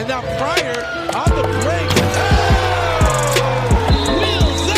And now Pryor on the break. Wheels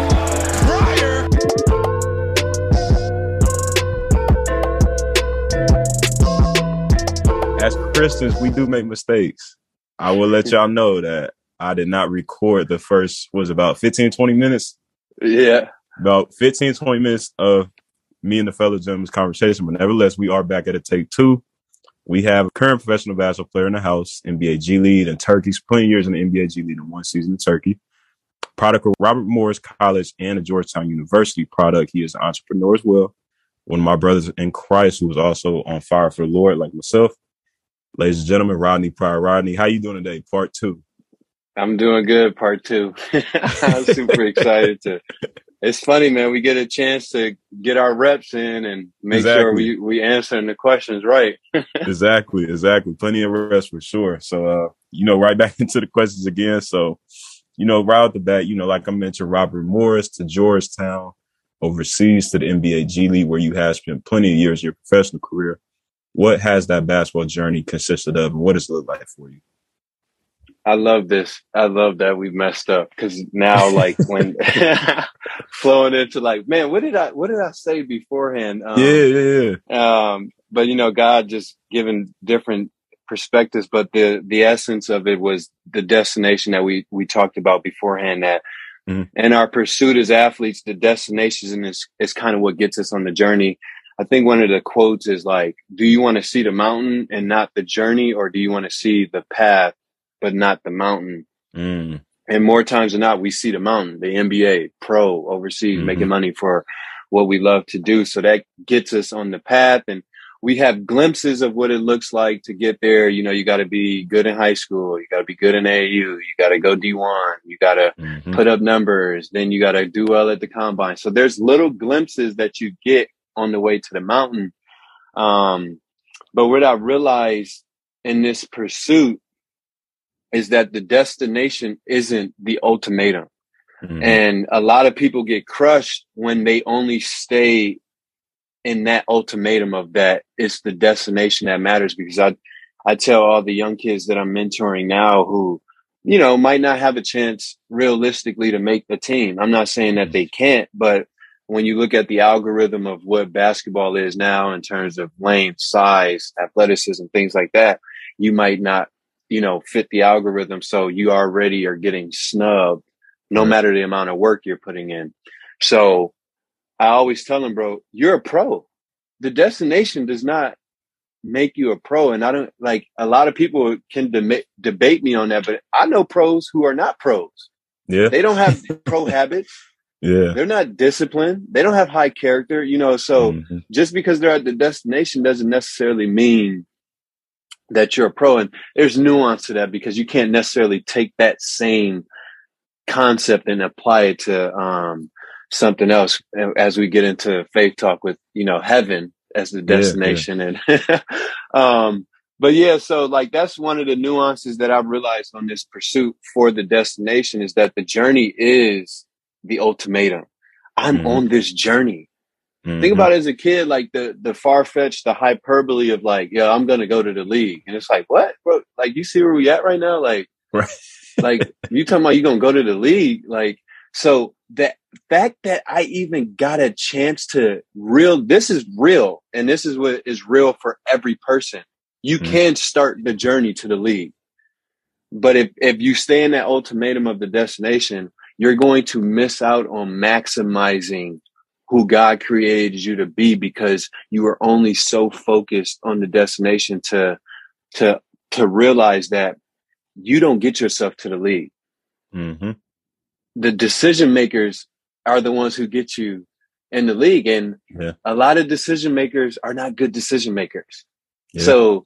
up. Pryor. As Christians, we do make mistakes. I will let y'all know that I did not record the first, was about 15, 20 minutes. Yeah. About 15, 20 minutes of me and the fellow gentleman's conversation. But nevertheless, we are back at a take two. We have a current professional basketball player in the house, NBA G League in Turkey, 20 years in the NBA G League and 1 season in Turkey. Product of Robert Morris College and a Georgetown University product. He is an entrepreneur as well. One of my brothers in Christ who was also on fire for the Lord, like myself. Ladies and gentlemen, Rodney Pryor. Rodney, how you doing today? Part two. I'm doing good. Part two. I'm super excited to. It's funny, man. We get a chance to get our reps in and make sure we answering the questions right. Exactly. Plenty of reps for sure. So, right back into the questions again. So, right out the bat, like I mentioned, Robert Morris to Georgetown, overseas to the NBA G League, where you have spent plenty of years of your professional career. What has that basketball journey consisted of, and what does it look like for you? I love this. I love that we messed up because now, like, when flowing into like, man, what did I say beforehand? Yeah. But God just giving different perspectives. But the essence of it was the destination that we talked about beforehand. That in our pursuit as athletes, the destination is kind of what gets us on the journey. I think one of the quotes is like, "Do you want to see the mountain and not the journey, or do you want to see the path but not the mountain?" And more times than not, we see the mountain, the NBA, pro, overseas, making money for what we love to do. So that gets us on the path, and we have glimpses of what it looks like to get there. You got to be good in high school. You got to be good in AAU. You got to go D1. You got to put up numbers. Then you got to do well at the combine. So there's little glimpses that you get on the way to the mountain. But what I realized in this pursuit is that the destination isn't the ultimatum. And a lot of people get crushed when they only stay in that ultimatum of that it's the destination that matters. Because I tell all the young kids that I'm mentoring now who, might not have a chance realistically to make the team. I'm not saying that they can't, but when you look at the algorithm of what basketball is now in terms of length, size, athleticism, things like that, you might not, fit the algorithm. So you already are getting snubbed no matter the amount of work you're putting in. So I always tell them, bro, you're a pro. The destination does not make you a pro. And I don't like a lot of people can debate me on that, but I know pros who are not pros. Yeah. They don't have pro habits. Yeah. They're not disciplined. They don't have high character, so just because they're at the destination doesn't necessarily mean that you're a pro. And there's nuance to that because you can't necessarily take that same concept and apply it to something else as we get into faith talk with, heaven as the destination. Yeah. And but yeah, so like that's one of the nuances that I've realized on this pursuit for the destination is that the journey is the ultimatum. I'm on this journey. Think about it as a kid, like the far-fetched, the hyperbole of like, yeah, I'm going to go to the league. And it's like, what, bro? Like, you see where we at right now? Like, right. Like you talking about you going to go to the league. Like, so the fact that I even got a chance to this is real. And this is what is real for every person. You can start the journey to the league. But if you stay in that ultimatum of the destination, you're going to miss out on maximizing who God created you to be because you are only so focused on the destination to realize that you don't get yourself to the league. The decision makers are the ones who get you in the league. And a lot of decision makers are not good decision makers. Yeah. So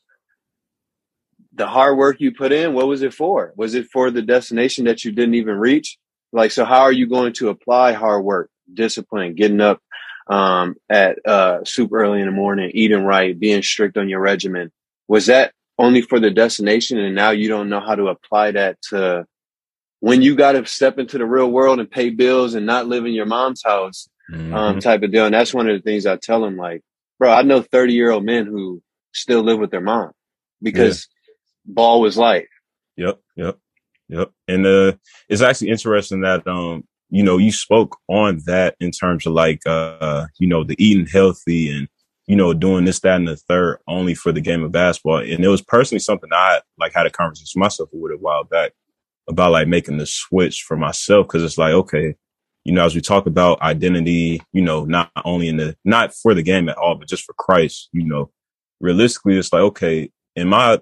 the hard work you put in, what was it for? Was it for the destination that you didn't even reach? Like, so how are you going to apply hard work, discipline, getting up at super early in the morning, eating right, being strict on your regimen? Was that only for the destination and now you don't know how to apply that to when you got to step into the real world and pay bills and not live in your mom's house type of deal? And that's one of the things I tell them, like, bro, I know 30-year-old men who still live with their mom because ball was life. Yep. Yep. Yep. And it's actually interesting that you spoke on that in terms of like the eating healthy and doing this, that, and the third only for the game of basketball. And it was personally something I like had a conversation with myself with a while back about like making the switch for myself, because it's like, okay, as we talk about identity, not only not for the game at all, but just for Christ, realistically, it's like, okay, am I,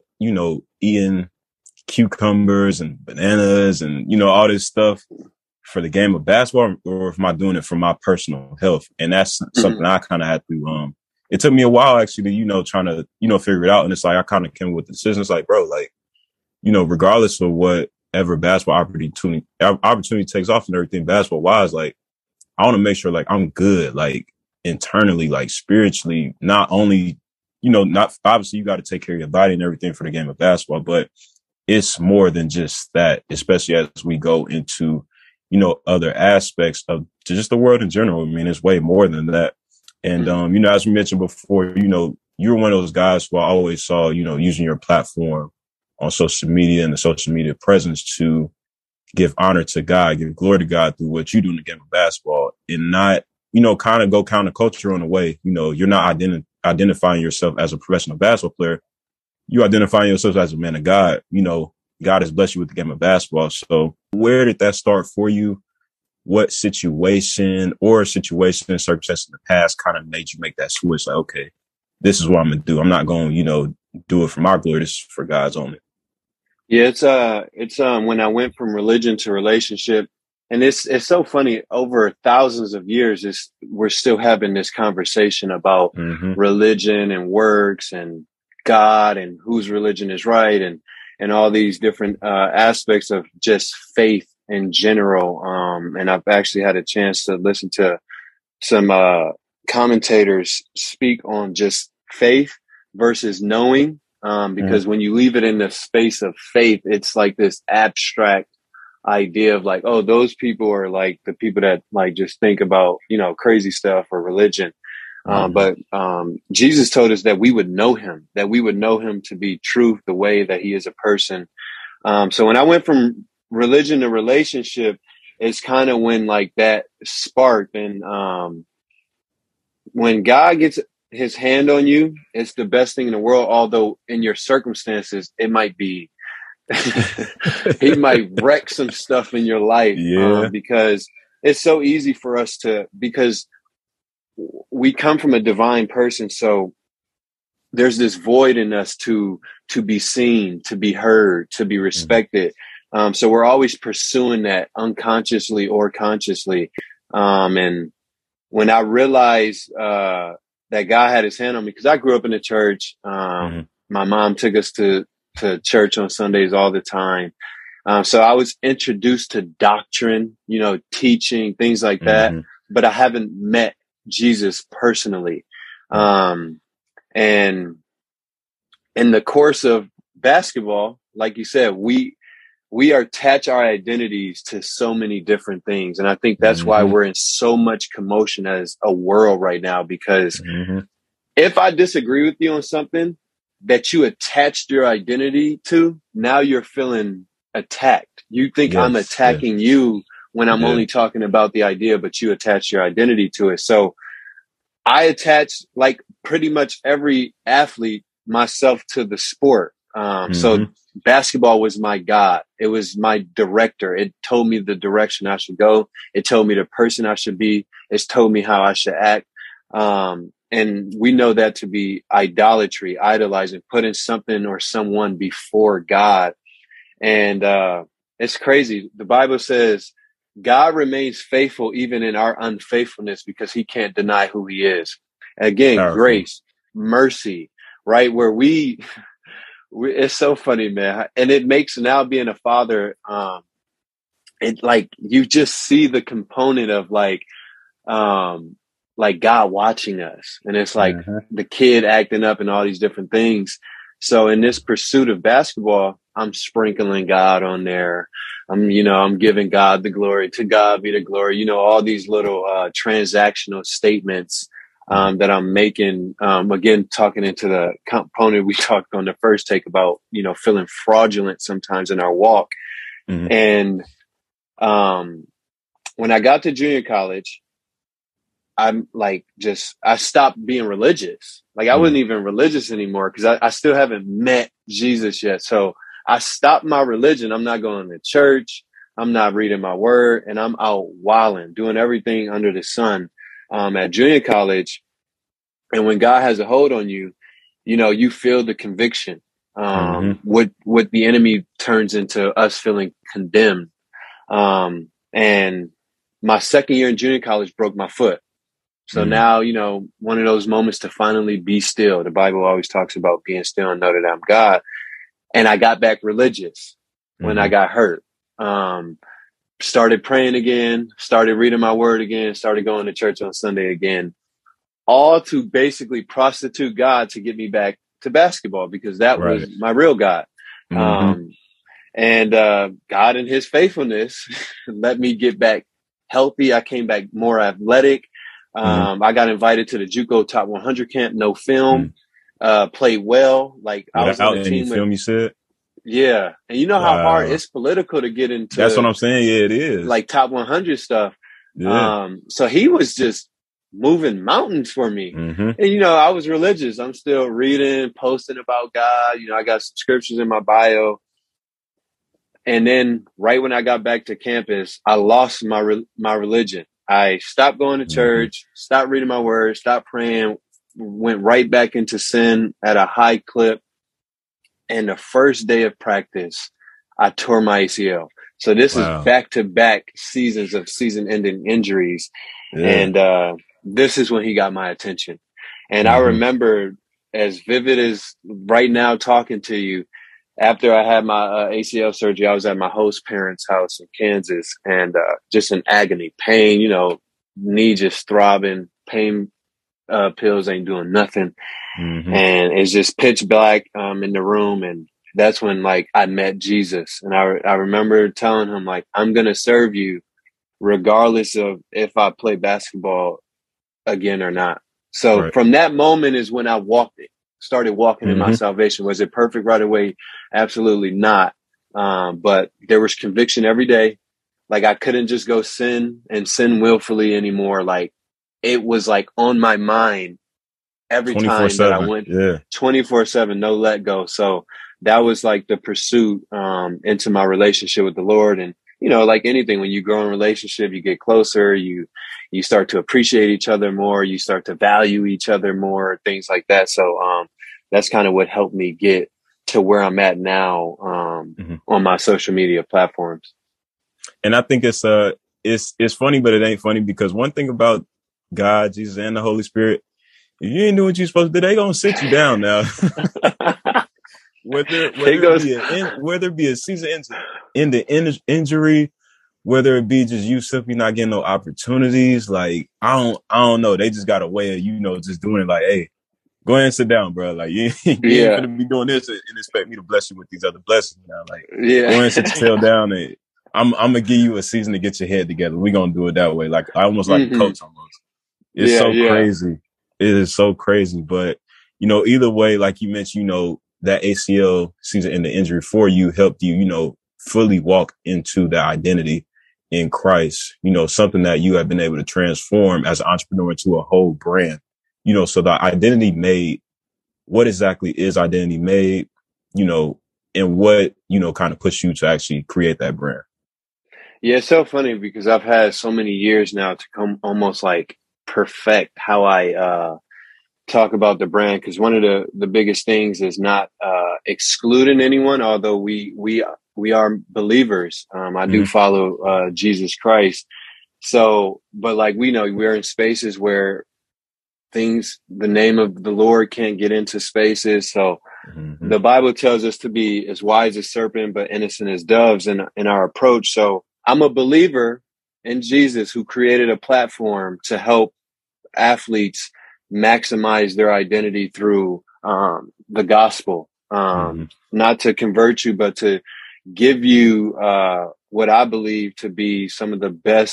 eating cucumbers and bananas and, all this stuff for the game of basketball, or am I doing it for my personal health? And that's something I kind of had to, it took me a while actually, trying to, figure it out. And it's like, I kind of came with the decision. It's like, bro, like, regardless of whatever basketball opportunity takes off and everything basketball wise, like, I want to make sure like I'm good, like internally, like spiritually, not only, not obviously you got to take care of your body and everything for the game of basketball, but it's more than just that, especially as we go into, other aspects of just the world in general. I mean, it's way more than that. And, as we mentioned before, you're one of those guys who I always saw, using your platform on social media and the social media presence to give honor to God, give glory to God through what you do in the game of basketball, and not, kind of go counterculture on the way. You're not identifying yourself as a professional basketball player. You identifying yourself as a man of God. God has blessed you with the game of basketball. So where did that start for you? What situation or circumstance in the past kind of made you make that switch? Like, okay, this is what I'm going to do. I'm not going to, do it for my glory. This is for God's only. Yeah, it's when I went from religion to relationship, and it's so funny. Over thousands of years, we're still having this conversation about religion and works and God and whose religion is right, and all these different aspects of just faith in general. And I've actually had a chance to listen to some commentators speak on just faith versus knowing. Because when you leave it in the space of faith, it's like this abstract idea of like, oh, those people are like the people that like just think about, crazy stuff or religion. But Jesus told us that we would know him to be truth, the way that he is a person. So when I went from religion to relationship, it's kind of when like that sparked. And when God gets his hand on you, it's the best thing in the world. Although in your circumstances, it might be, he might wreck some stuff in your life. Because it's so easy for us because we come from a divine person. So there's this void in us to be seen, to be heard, to be respected. So we're always pursuing that unconsciously or consciously. And when I realized, that God had his hand on me, because I grew up in the church. My mom took us to church on Sundays all the time. So I was introduced to doctrine, teaching, things like that, but I haven't met Jesus personally. And in the course of basketball, like you said, we attach our identities to so many different things. And I think that's why we're in so much commotion as a world right now, because if I disagree with you on something that you attached your identity to, now you're feeling attacked. You think I'm attacking you when I'm only talking about the idea, but you attach your identity to it. So I attach, like pretty much every athlete, myself to the sport. So basketball was my God. It was my director. It told me the direction I should go. It told me the person I should be. It's told me how I should act. And we know that to be idolatry, idolizing, putting something or someone before God. And it's crazy. The Bible says God remains faithful even in our unfaithfulness, because he can't deny who he is. Again, grace, mercy, right? Where it's so funny, man. And it makes, now being a father, it like, you just see the component of like God watching us. And it's like the kid acting up and all these different things. So in this pursuit of basketball, I'm sprinkling God on there. I'm giving God the glory. To God be the glory. All these little transactional statements that I'm making. Again, talking into the component we talked on the first take about, feeling fraudulent sometimes in our walk. And when I got to junior college, I stopped being religious. Like I wasn't even religious anymore because I still haven't met Jesus yet. So I stopped my religion. I'm not going to church. I'm not reading my word, and I'm out wilding, doing everything under the sun at junior college. And when God has a hold on you, you feel the conviction. What the enemy turns into us feeling condemned. And my second year in junior college broke my foot. So now, one of those moments to finally be still. The Bible always talks about being still and know that I'm God. And I got back religious when I got hurt. Started praying again, started reading my word again, started going to church on Sunday again, all to basically prostitute God to get me back to basketball because that was my real God. And God in his faithfulness let me get back healthy. I came back more athletic. I got invited to the JUCO Top 100 camp, no film, played well. Like I was on the team. Film, you said? Yeah. And you know how hard it's political to get into. That's what I'm saying. Yeah, it is. Like top 100 stuff. Yeah. So he was just moving mountains for me. And, I was religious. I'm still reading, posting about God. I got some scriptures in my bio. And then right when I got back to campus, I lost my religion. I stopped going to church, stopped reading my word, stopped praying, went right back into sin at a high clip. And the first day of practice, I tore my ACL. So this is back-to-back seasons of season-ending injuries. Yeah. And this is when he got my attention. And I remember as vivid as right now talking to you, after I had my ACL surgery, I was at my host parents' house in Kansas and just in agony, pain, knee just throbbing, pain pills ain't doing nothing. And it's just pitch black in the room. And that's when I met Jesus. And I remember telling him I'm going to serve you regardless of if I play basketball again or not. So from that moment is when I started walking in my salvation. Was it perfect right away? Absolutely not. But there was conviction every day. I couldn't just go sin willfully anymore. It was on my mind every time that I went 24/7, no let go. So that was the pursuit into my relationship with the Lord. And, like anything, when you grow in a relationship, you get closer, you start to appreciate each other more, you start to value each other more, things like that. So that's kind of what helped me get to where I'm at now on my social media platforms. And I think it's funny, but it ain't funny because one thing about God, Jesus, and the Holy Spirit, if you ain't doing what you're supposed to do, they gonna sit you down now. whether it be a season ending injury, whether it be just you simply not getting no opportunities, I don't know. They just got a way of just doing it. Hey, go ahead and sit down, bro. You ain't gonna be doing this and expect me to bless you with these other blessings now. Go ahead and sit your tail down and I'm gonna give you a season to get your head together. We're gonna do it that way. Almost like a coach almost. It's crazy. It is so crazy. But, either way, like you mentioned, that ACL season and the injury for you helped you, fully walk into the identity in Christ, something that you have been able to transform as an entrepreneur into a whole brand, so the identity made, what exactly is identity made, and what, kind of pushed you to actually create that brand? Yeah, it's so funny because I've had so many years now to come almost perfect how I talk about the brand, because one of the biggest things is not excluding anyone, although we are believers. I do follow Jesus Christ. So, but we know we're in spaces where the name of the Lord can't get into spaces. So the Bible tells us to be as wise as serpent, but innocent as doves in our approach. So I'm a believer in Jesus, who created a platform to help athletes maximize their identity through the gospel, not to convert you, but to give you what I believe to be some of the best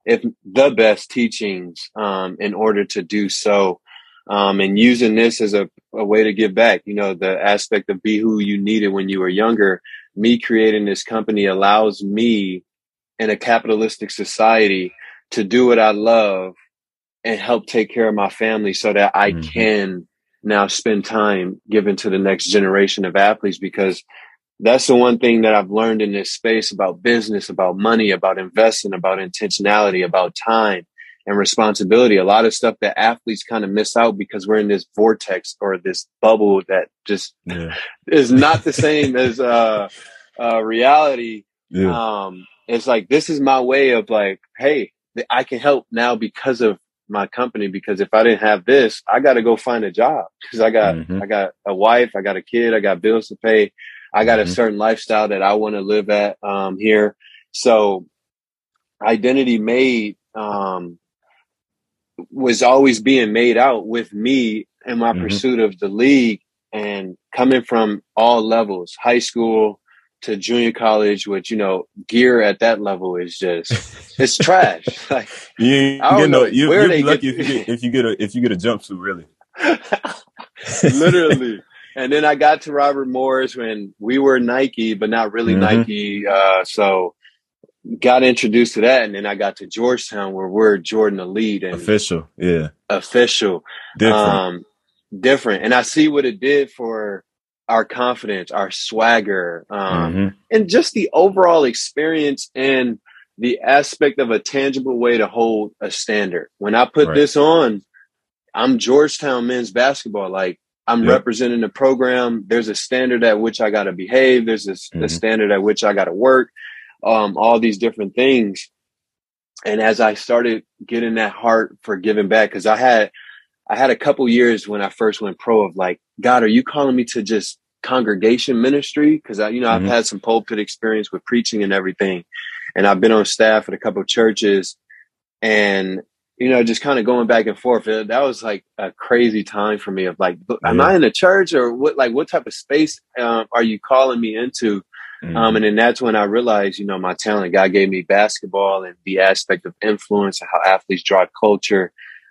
if the best teachings, in order to do so. And using this as a way to give back, you know, the aspect of be who you needed when you were younger. Me creating this company allows me in a capitalistic society to do what I love and help take care of my family so that I can now spend time given to the next generation of athletes, because that's the one thing that I've learned in this space about business, about money, about investing, about intentionality, about time and responsibility. A lot of stuff that athletes kind of miss out because we're in this vortex or this bubble that just is not the same as reality. Yeah. It's like, this is my way of like, hey, I can help now because of my company, because if I didn't have this, I got to go find a job because I got a wife, I got a kid, I got bills to pay. I got a certain lifestyle that I want to live at, here. So Identity Made, was always being made out with me in my pursuit of the league, and coming from all levels, high school to junior college, which, you know, gear at that level is just, it's trash. Like, you'd be lucky if you get a jumpsuit, really. Literally. And then I got to Robert Morris when we were Nike, but not really Nike. So got introduced to that. And then I got to Georgetown, where we're Jordan Elite and official. Yeah. Official. Different. And I see what it did for our confidence, our swagger, and just the overall experience and the aspect of a tangible way to hold a standard. When I put this on, I'm Georgetown men's basketball. Like, I'm representing the program. There's a standard at which I got to behave. There's a standard at which I got to work, all these different things. And as I started getting that heart for giving back, because I had a couple years when I first went pro of like, God, are you calling me to just congregation ministry? Because I've had some pulpit experience with preaching and everything. And I've been on staff at a couple of churches, and, you know, just kind of going back and forth. That was like a crazy time for me of like, am I in a church, or what type of space are you calling me into? And then that's when I realized, you know, my talent. God gave me basketball and the aspect of influence and how athletes drive culture.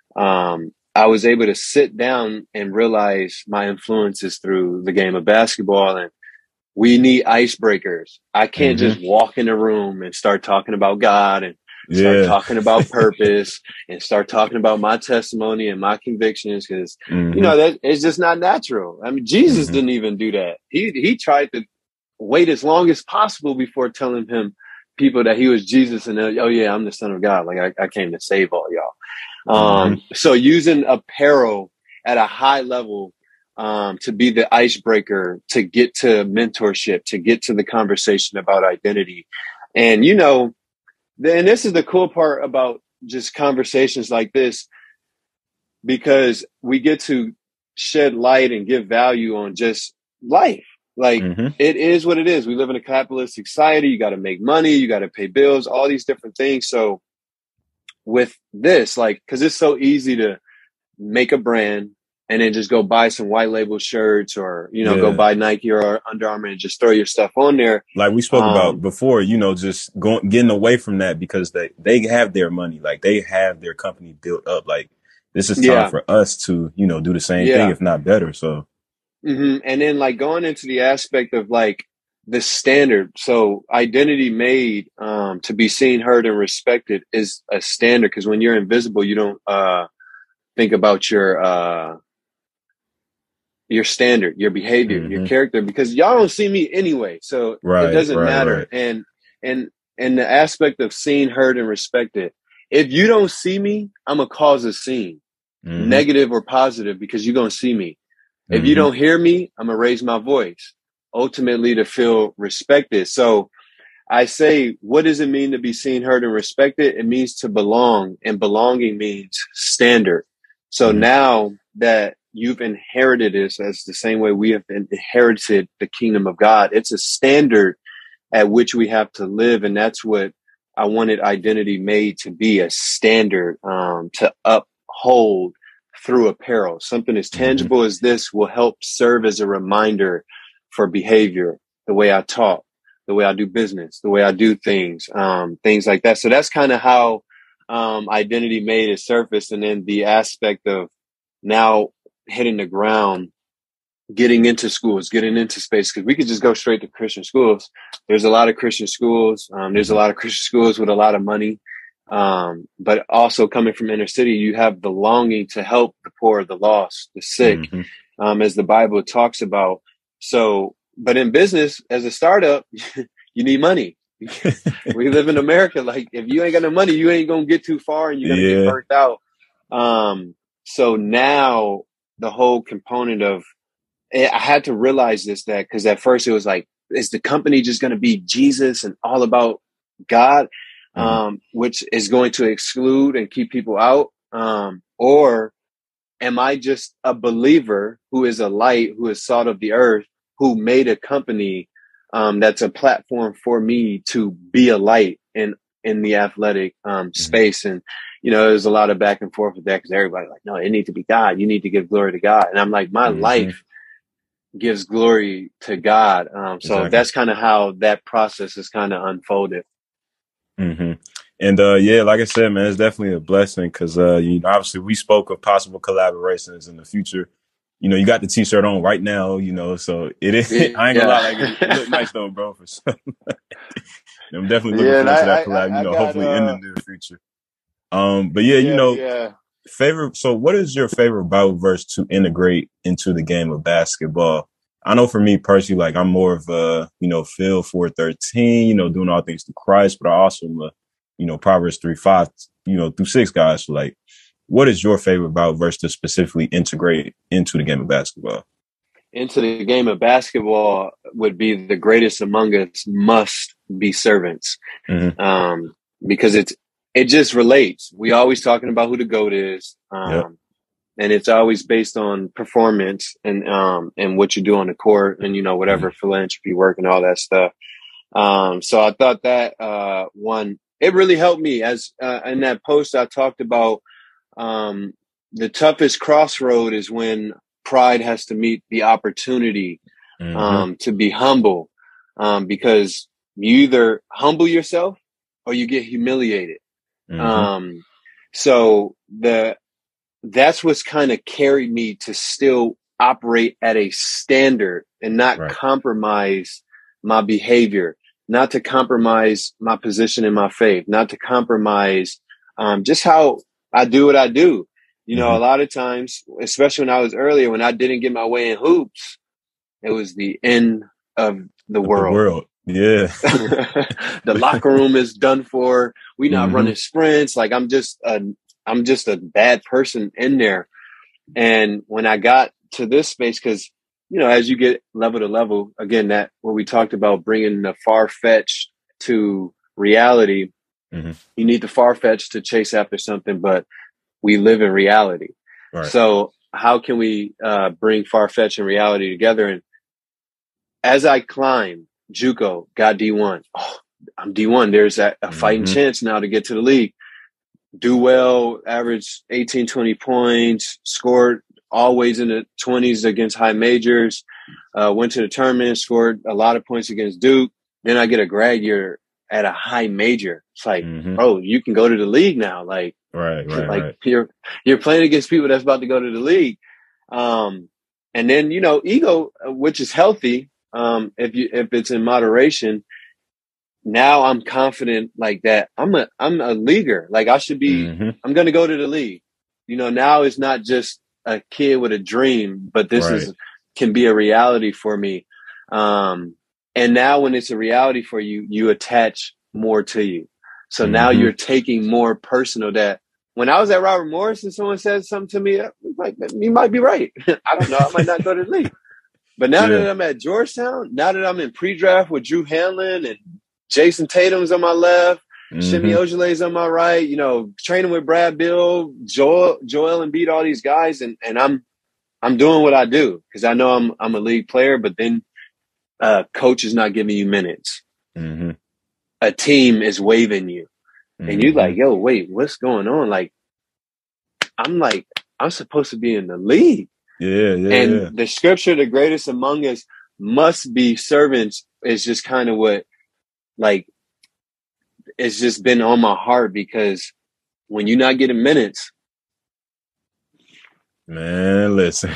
I was able to sit down and realize my influences through the game of basketball, and we need icebreakers. I can't just walk in a room and start talking about God and start talking about purpose and start talking about my testimony and my convictions, because, you know, that it's just not natural. I mean, Jesus didn't even do that. He tried to wait as long as possible before telling people that he was Jesus and, oh yeah, I'm the Son of God. Like, I came to save all y'all. So using apparel at a high level, to be the icebreaker, to get to mentorship, to get to the conversation about identity. And, you know, and this is the cool part about just conversations like this, because we get to shed light and give value on just life. Like, it is what it is. We live in a capitalist society. You got to make money. You got to pay bills, all these different things. So with this, like, because it's so easy to make a brand and then just go buy some white label shirts, or, you know, go buy Nike or Under Armour and just throw your stuff on there. Like we spoke about before, you know, just getting away from that, because they have their money, like they have their company built up. Like, this is time for us to, you know, do the same thing, if not better. So. And then like going into the aspect of like the standard. So Identity Made, to be seen, heard, and respected is a standard. Because when you're invisible, you don't think about your standard, your behavior, your character, because y'all don't see me anyway. So it doesn't matter. And the aspect of seen, heard, and respected, if you don't see me, I'm gonna cause a scene, negative or positive, because you're gonna see me. If you don't hear me, I'm gonna raise my voice, ultimately to feel respected. So I say, what does it mean to be seen, heard, and respected? It means to belong, and belonging means standard. So now that you've inherited this, as the same way we have inherited the kingdom of God, it's a standard at which we have to live. And that's what I wanted Identity Made to be, a standard, to uphold through apparel. Something as tangible as this will help serve as a reminder for behavior, the way I talk, the way I do business, the way I do things, things like that. So that's kind of how identity made its surface, and then the aspect of now hitting the ground, getting into schools, getting into space, because we could just go straight to Christian schools. There's a lot of Christian schools. There's a lot of Christian schools with a lot of money. But also coming from inner city, you have the longing to help the poor, the lost, the sick, as the Bible talks about. So, but in business, as a startup, you need money. We live in America. Like, if you ain't got no money, you ain't going to get too far and you're going to get burnt out. So now the whole component of, I had to realize that because at first it was like, is the company just going to be Jesus and all about God, which is going to exclude and keep people out? Or am I just a believer who is a light, who is salt of the earth, who made a company that's a platform for me to be a light in the athletic space? And, you know, there's a lot of back and forth with that because everybody's like, no, it needs to be God. You need to give glory to God. And I'm like, my life gives glory to God. So that's kind of how that process is kind of unfolded. And like I said, man, it's definitely a blessing because you know, obviously we spoke of possible collaborations in the future. You know, you got the T-shirt on right now, you know, so it is. I ain't gonna lie, like it look nice though, bro. For some. I'm definitely looking forward to that collab. You know, hopefully in the near future. But you know, favorite. So, what is your favorite Bible verse to integrate into the game of basketball? I know for me personally, like I'm more of a, you know, Phil 4:13, you know, doing all things through Christ, but I also am a, you know, Proverbs 3:5, you know, through 6 guys. So, like, what is your favorite Bible verse to specifically integrate into the game of basketball? Into the game of basketball would be the greatest among us must be servants, because it just relates. We always talking about who the GOAT is. And it's always based on performance and what you do on the court and, you know, whatever philanthropy work and all that stuff. So I thought that, one, it really helped me as, in that post I talked about, the toughest crossroad is when pride has to meet the opportunity, to be humble, because you either humble yourself or you get humiliated. So that's what's kind of carried me to still operate at a standard and not compromise my behavior, not to compromise my position in my faith, not to compromise just how I do what I do. You know, a lot of times, especially when I was earlier, when I didn't get my way in hoops, it was the end of the world. Yeah. The locker room is done for. We not running sprints. Like I'm just a bad person in there. And when I got to this space, because, you know, as you get level to level, again, that what we talked about, bringing the far-fetched to reality, you need the far-fetched to chase after something, but we live in reality. So how can we bring far-fetched and reality together? And as I climb, JUCO, got D1. Oh, I'm D1. There's a fighting chance now to get to the league. Do well, average 18, 20 points, scored always in the 20s against high majors, went to the tournament, scored a lot of points against Duke. Then I get a grad year at a high major. It's like, bro, you can go to the league now. Like, you're playing against people that's about to go to the league. And then, you know, ego, which is healthy, if it's in moderation. Now I'm confident like that. I'm a leaguer. Like I should be, I'm going to go to the league. You know, now it's not just a kid with a dream, but this can be a reality for me. And now when it's a reality for you, you attach more to you. So now you're taking more personal. That when I was at Robert Morris and someone said something to me, like, you might be right. I don't know. I might not go to the league. But now that I'm at Georgetown, now that I'm in pre-draft with Drew Hanlon and Jason Tatum's on my left, Shimi Ojule's on my right, you know, training with Brad Beal, Joel Embiid, all these guys. And I'm doing what I do because I know I'm a league player, but then coach is not giving you minutes. A team is waving you. And you're like, yo, wait, what's going on? Like, I'm supposed to be in the league. And the scripture, the greatest among us must be servants, is just kind of what, like, it's just been on my heart because when you're not getting minutes, man, listen.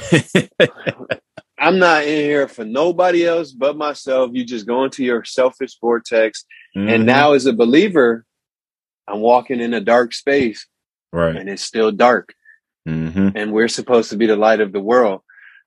I'm not in here for nobody else but myself. You just go into your selfish vortex. Mm-hmm. And now as a believer, I'm walking in a dark space. Right. And it's still dark. Mm-hmm. And we're supposed to be the light of the world.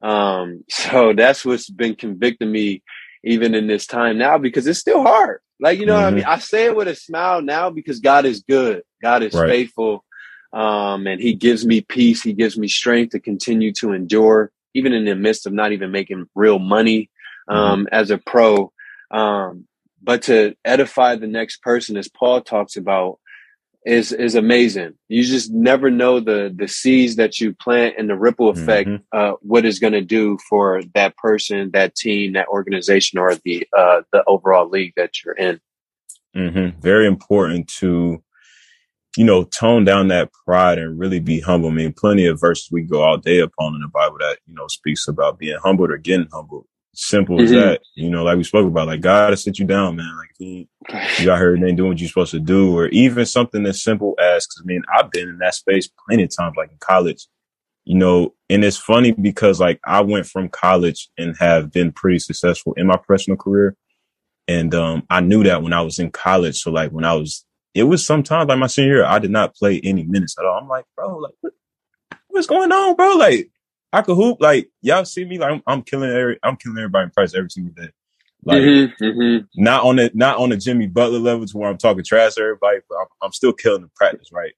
So that's what's been convicting me even in this time now, because it's still hard. Like, you know what I mean? I say it with a smile now because God is good. God is faithful. And he gives me peace. He gives me strength to continue to endure, even in the midst of not even making real money, as a pro. But to edify the next person, as Paul talks about, is amazing. You just never know the seeds that you plant and the ripple effect, what is going to do for that person, that team, that organization, or the overall league that you're in. Very important to, you know, tone down that pride and really be humble. I mean, plenty of verses we go all day upon in the Bible that, you know, speaks about being humbled or getting humbled. Simple as that, you know, like we spoke about, like God to sit you down, man. Like you got here and ain't doing what you're supposed to do, or even something as simple as, cause I mean, I've been in that space plenty of times, like in college, you know, and it's funny because like I went from college and have been pretty successful in my professional career. And, I knew that when I was in college. So like it was sometimes like my senior year, I did not play any minutes at all. I'm like, bro, like what's going on, bro? Like, I could hoop. Like, y'all see me, like I'm killing everybody in practice every single day. Like, not on the Jimmy Butler level to where I'm talking trash to everybody, but I'm still killing the practice, right?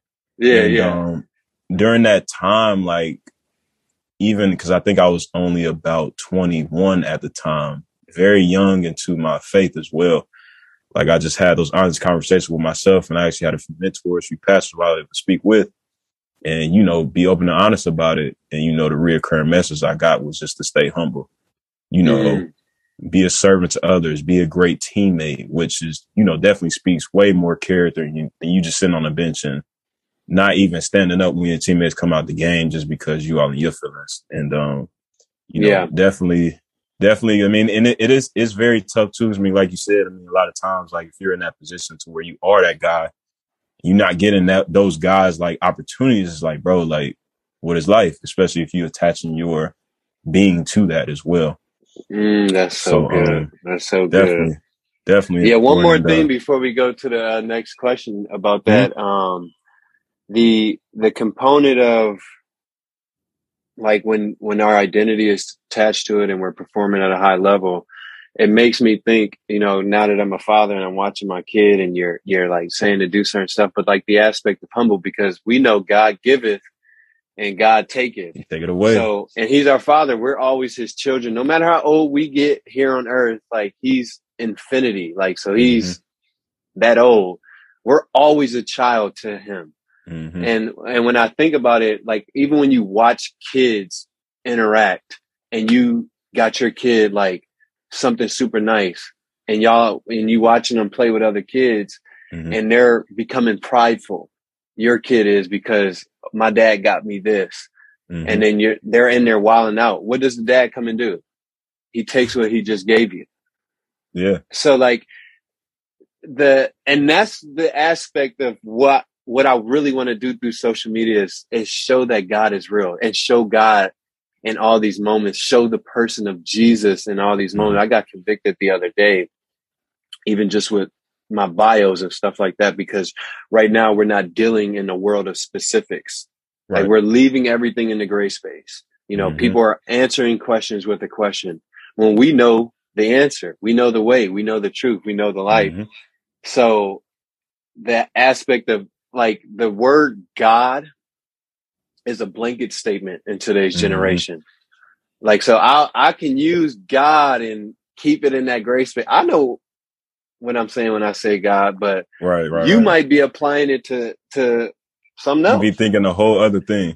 During that time, like, even because I think I was only about 21 at the time, very young into my faith as well. Like, I just had those honest conversations with myself, and I actually had a few mentors, a few pastors I would speak with. And, you know, be open and honest about it. And, you know, the reoccurring message I got was just to stay humble, you know, be a servant to others, be a great teammate, which is, you know, definitely speaks way more character than you just sitting on a bench and not even standing up when your teammates come out the game just because you all in your feelings. And, you know, definitely, I mean, and it's very tough too. I mean, like you said, I mean, a lot of times, like if you're in that position to where you are that guy, you're not getting those guys like opportunities. It's like, bro, like what is life? Especially if you're attaching your being to that as well. That's so good. That's so good. Definitely. Yeah. One more thing before we go to the next question about that. The component of like when our identity is attached to it and we're performing at a high level, it makes me think, you know, now that I'm a father and I'm watching my kid and you're like saying to do certain stuff, but like the aspect of humble, because we know God giveth and God taketh. Take it away. So, and he's our father. We're always his children. No matter how old we get here on earth, like he's infinity. Like, so he's that old. We're always a child to him. And when I think about it, like even when you watch kids interact and you got your kid like something super nice and you watching them play with other kids and they're becoming prideful. Your kid is because my dad got me this. And then they're in there wilding out. What does the dad come and do? He takes what he just gave you. Yeah. So like and that's the aspect of what I really want to do through social media is show that God is real and show God in all these moments, show the person of Jesus in all these moments. I got convicted the other day, even just with my bios and stuff like that, because right now we're not dealing in the world of specifics. Right. Like we're leaving everything in the gray space. You know, people are answering questions with a question when we know the answer, we know the way, we know the truth, we know the life. So that aspect of like the word God is a blanket statement in today's generation. Like, so I can use God and keep it in that gray space. I know what I'm saying when I say God, but you might be applying it to something else. You be thinking a whole other thing.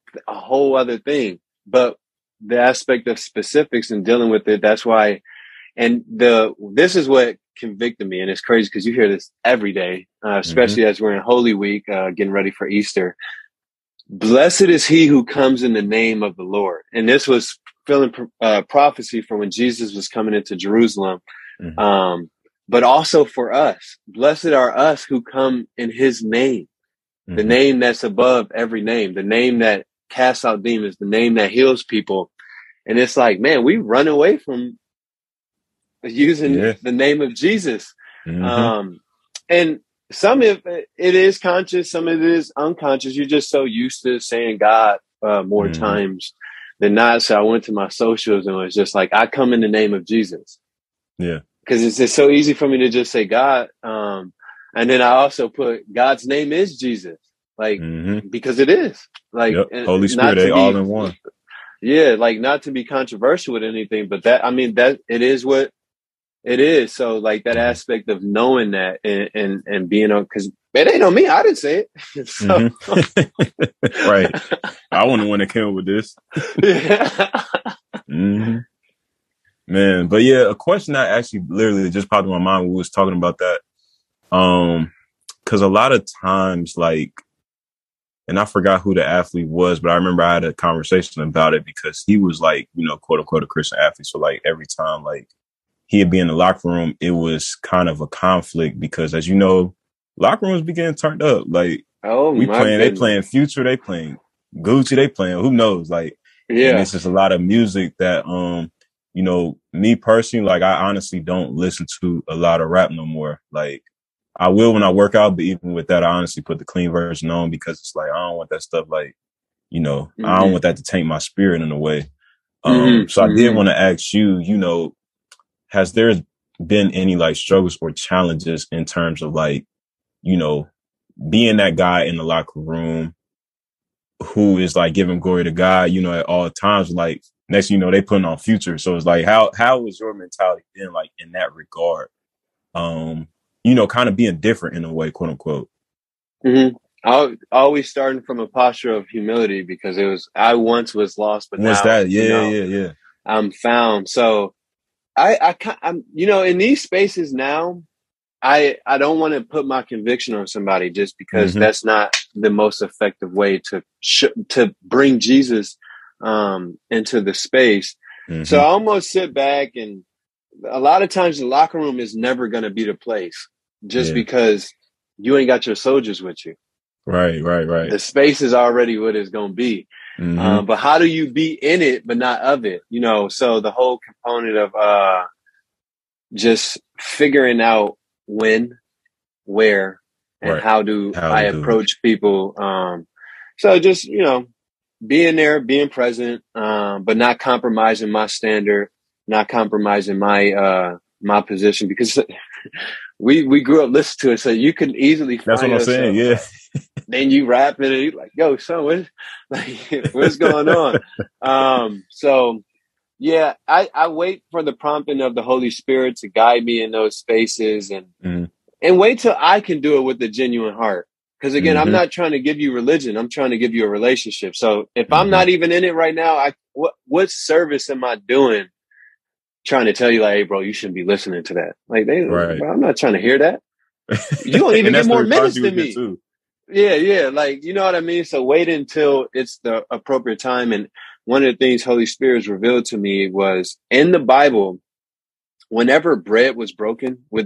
But the aspect of specifics and dealing with it, that's why. And this is what convicted me. And it's crazy because you hear this every day, especially as we're in Holy Week, getting ready for Easter. Blessed is he who comes in the name of the Lord. And this was fulfilling prophecy for when Jesus was coming into Jerusalem. But also for us, blessed are us who come in his name. the name that's above every name, the name that casts out demons, the name that heals people. And it's like, man, we run away from using the name of Jesus. And some of it is conscious, some of it is unconscious. You're just so used to saying God more times than not. So I went to my socials and was just like, I come in the name of Jesus. Yeah. Because it's just so easy for me to just say God. And then I also put God's name is Jesus. Like, because it is. Like, Holy Spirit, they all in one. Yeah, like not to be controversial with anything, but that it is what it is. So like that aspect of knowing that and being on, because it ain't on me. I didn't say it. So. Right. I wasn't the one that came up with this. Man, but yeah, a question that actually literally just popped in my mind when we was talking about that. Because a lot of times, like, and I forgot who the athlete was, but I remember I had a conversation about it because he was like, you know, quote unquote, a Christian athlete. So like every time like he'd be in the locker room, it was kind of a conflict because, as you know, locker rooms be getting turned up. Like, they playing Future, they playing Gucci, they playing who knows. Like, and it's just a lot of music that, you know, me personally, like I honestly don't listen to a lot of rap no more. Like, I will when I work out, but even with that, I honestly put the clean version on because it's like, I don't want that stuff. Like, you know, I don't want that to taint my spirit in a way. So I did want to ask you, you know, has there been any like struggles or challenges in terms of like, you know, being that guy in the locker room who is like giving glory to God, you know, at all times, like next, you know, they putting on Future. So it's like, how was your mentality then like in that regard? You know, kind of being different in a way, quote unquote. Always starting from a posture of humility because I once was lost, but now I'm found. So I'm, you know, in these spaces now, I don't want to put my conviction on somebody just because that's not the most effective way to bring Jesus into the space. So I almost sit back, and a lot of times the locker room is never going to be the place just because you ain't got your soldiers with you. Right. The space is already what it's going to be. But how do you be in it, but not of it? You know, so the whole component of just figuring out when, where, and how do I approach people. So just, you know, being there, being present, but not compromising my standard, not compromising my my position, because we grew up listening to it, so you can easily find that's what I'm saying. Yeah. Then you rap it and you're like, yo, son, what's going on? So yeah, I wait for the prompting of the Holy Spirit to guide me in those spaces and wait till I can do it with a genuine heart. Because again, I'm not trying to give you religion. I'm trying to give you a relationship. So if I'm not even in it right now, what service am I doing trying to tell you like, hey, bro, you shouldn't be listening to that? Like, bro, I'm not trying to hear that. You don't even get more minutes than me. Too. Yeah. Like, you know what I mean? So wait until it's the appropriate time. And one of the things Holy Spirit revealed to me was in the Bible, whenever bread was broken with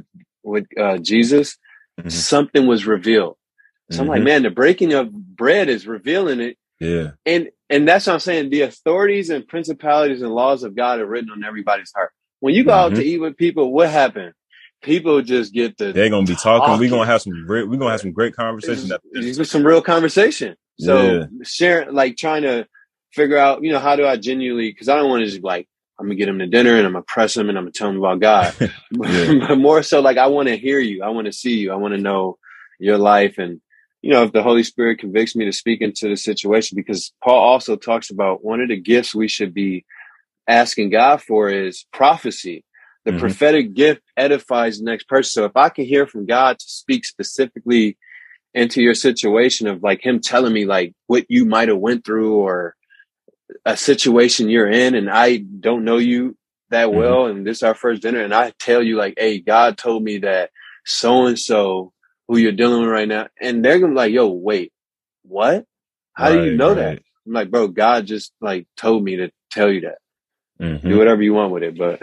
Jesus, something was revealed. So I'm like, man, the breaking of bread is revealing it. Yeah. And that's what I'm saying. The authorities and principalities and laws of God are written on everybody's heart. When you go out to eat with people, what happened? People just get they're gonna be talking. We're gonna have some great conversation. It's some real conversation. So sharing, like trying to figure out, you know, how do I genuinely, because I don't want to just like, I'm gonna get them to dinner and I'm gonna press them and I'm gonna tell them about God. But more so like, I want to hear you. I want to see you. I want to know your life. And, you know, if the Holy Spirit convicts me to speak into the situation, because Paul also talks about one of the gifts we should be asking God for is prophecy. The prophetic gift edifies the next person. So if I can hear from God to speak specifically into your situation of like him telling me like what you might have went through or a situation you're in, and I don't know you that well, and this is our first dinner, and I tell you like, hey, God told me that so-and-so who you're dealing with right now, and they're gonna be like, yo, wait, what? How do you know that? I'm like, bro, God just like told me to tell you that. Do whatever you want with it, but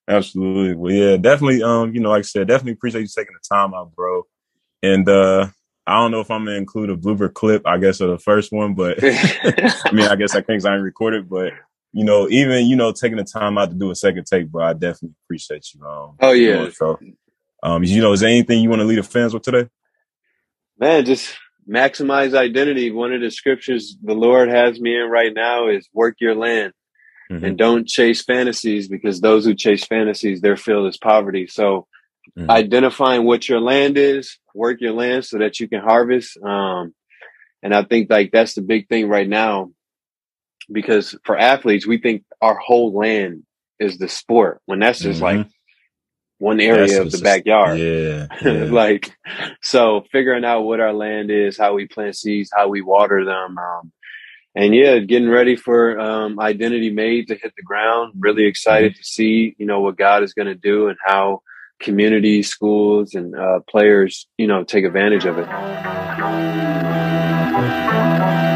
absolutely. Well, yeah, definitely. You know, like I said, definitely appreciate you taking the time out, bro. And I don't know if I'm gonna include a blooper clip, I guess, of the first one, but I mean, I guess that thing's not recorded, but even taking the time out to do a second take, bro, I definitely appreciate you. Oh yeah. So, is there anything you want to lead the fans with today? Man, just maximize identity. One of the scriptures the Lord has me in right now is work your land and don't chase fantasies, because those who chase fantasies, their field is poverty. So identifying what your land is, work your land so that you can harvest. And I think like that's the big thing right now, because for athletes, we think our whole land is the sport, when that's just like one area of the backyard. Yeah. Like, so figuring out what our land is, how we plant seeds, how we water them. And yeah, getting ready for Identity Made to hit the ground. Really excited to see, what God is going to do and how communities, schools, and players, take advantage of it.